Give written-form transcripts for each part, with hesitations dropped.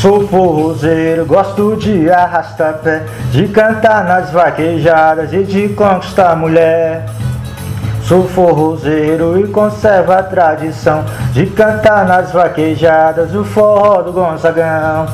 Sou forrozeiro, gosto de arrastar pé, de cantar nas vaquejadas e de conquistar mulher. Sou forrozeiro e conservo a tradição de cantar nas vaquejadas o forró do Gonzagão.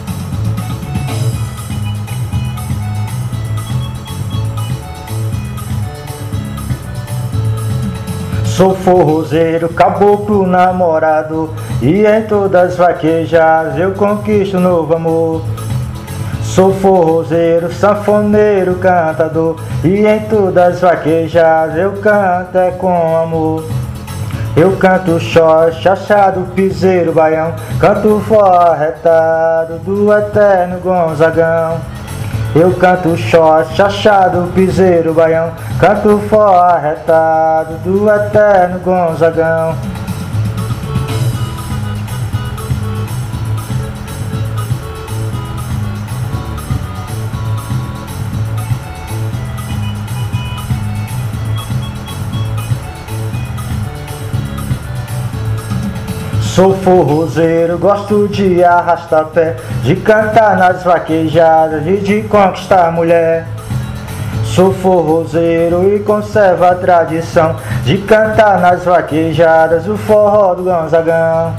Sou forrozeiro, caboclo namorado, e em todas as vaquejadas eu conquisto novo amor. Sou forrozeiro, sanfoneiro, cantador, e em todas as vaquejadas eu canto é com amor. Eu canto xó, chachado, piseiro, baião, canto forró arretado do eterno Gonzagão. Eu canto xó, chachado, piseiro, baião, canto forró arretado do eterno Gonzagão. Sou forrozeiro, gosto de arrastar pé, de cantar nas vaquejadas e de conquistar mulher. Sou forrozeiro e conservo a tradição de cantar nas vaquejadas o forró do Gonzagão.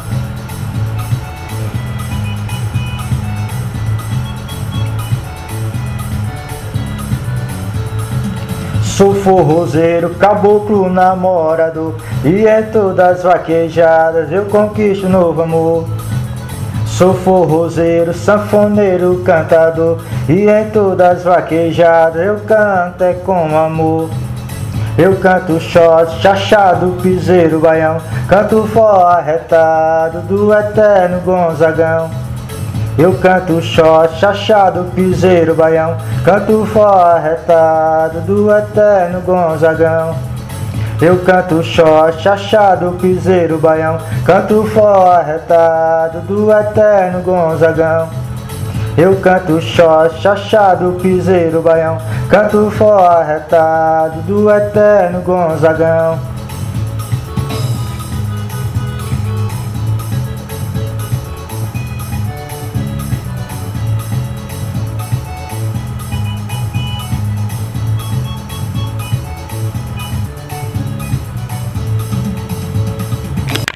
Sou forrozeiro, caboclo namorado, e em todas as vaquejadas eu conquisto novo amor. Sou forrozeiro, sanfoneiro, cantador, e em todas as vaquejadas eu canto é com amor. Eu canto xó, chachado, piseiro, baião, canto forró arretado do eterno Gonzagão. Eu canto xó, chachado, piseiro, baião, canto forró arretado do eterno Gonzagão. Eu canto xó, chachado, piseiro, baião, canto forró arretado do eterno Gonzagão. Eu canto xó, chachado, piseiro, baião, canto forró arretado do eterno Gonzagão.